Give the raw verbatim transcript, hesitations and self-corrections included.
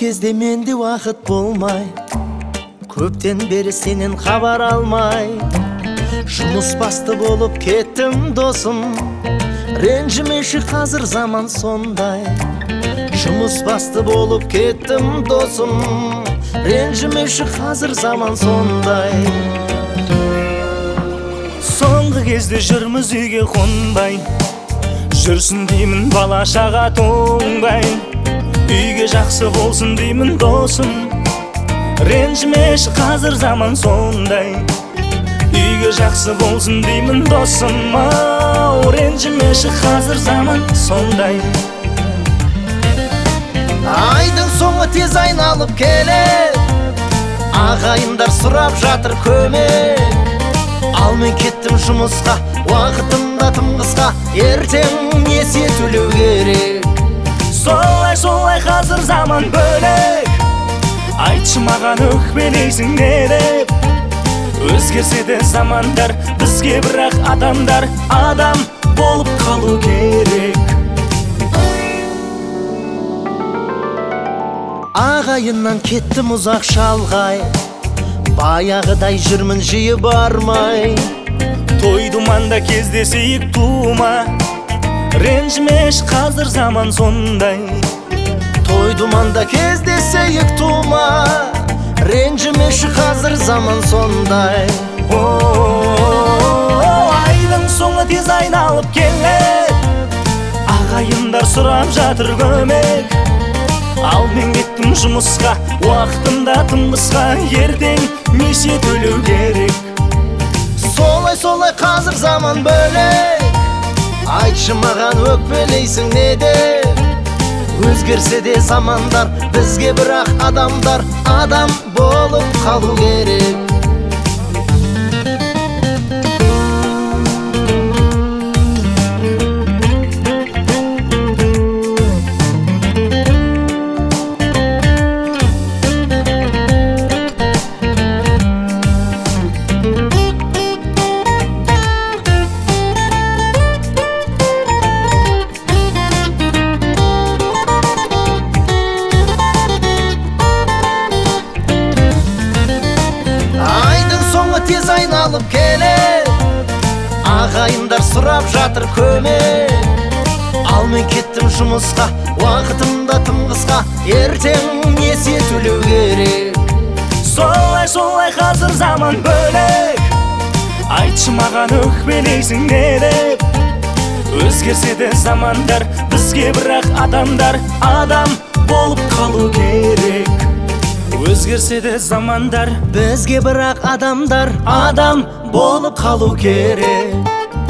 кезде менде уақыт болмай, көптен бері сенен хабар алмай, жұмыс басты болып кеттім досым. Ренжімеші қазір заман сондай, жұмыс басты болып кеттім досым. Ренжімеші қазір заман сондай. Соңғы кезде жүрміз үйге қонбай, жүрсін деймін бала шаға тоңбай. Үйге жақсы болсын деймін досым. Ренжімеші қазір заман сондай, үйге жақсы болсын деймін досым. Ау, ренжімеші қазір заман сондай. Айдың соңы тез айналып келеді, ағайындар сұрап жатыр көмек. Ал мен кеттім жұмысқа, уақытымда тым қысқа, ертең несие төлеу керек. Солай солай қазір заман бөлек, айтшы маған өкпелейсің не деп. Өзгерсе де замандар бізге, бірақ адамдар адам болып қалу керек. Ағайыннан кеттім ұзақ шалғай, баяғыдай жүрмін жиі бармай. Той думанда кездесейік тума, ренжімеш қазір заман сондай. Той думанда кездесейік тума, ренжімеш қазір заман сондай. Айдың соңы тез айналып келеді, ағайындар сұрап жатыр көмек. Ал мен кеттім жұмысқа, уақытымда тым қысқа, ертең несие төлеу керек. Солай солай қазір заман бөлек, айтшы маған өкпелейсің не деп. Өзгерсе де замандар бізге, бірақ адамдар адам болып қалу керек. Тез айналып келеді, ағайындар сұрап жатыр көмек. Ал мен кеттім жұмысқа, уақытымда тым қысқа, ертең несие төлеу керек. Солай солай қазір заман бөлек, айтшы маған өкпелейсің не деп. Өзгерсе де замандар бізге, бірақ адамдар адам болып қалу керек. Өзгерсе де замандар бізге, бірақ адамдар адам болып қалу керек.